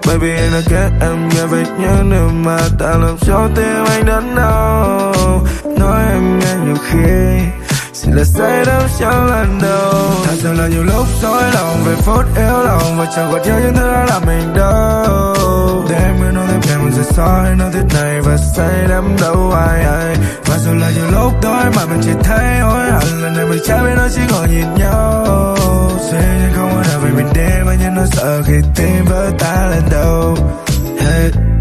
Baby anh đã kết em nghe về nhớ điều mà ta làm cho tim anh đớn đau. Nói em nghe nhiều khi chỉ là say đắm trong lần đầu. Thật sự là nhiều lúc dối lòng về phút yếu lòng và chẳng còn nhớ những thứ đã làm mình đau. Để em mới nói thêm về một giờ soi nói thế này và say đắm đâu ai ai. Và rồi là nhiều lúc đôi mà mình chỉ thấy hối hận lần này mình chẳng biết nói chỉ ngồi nhìn nhau. Dễ nhưng không có nào về mình đêm anh nhưng nó sợ khi tim vỡ tan lần đầu. Hey.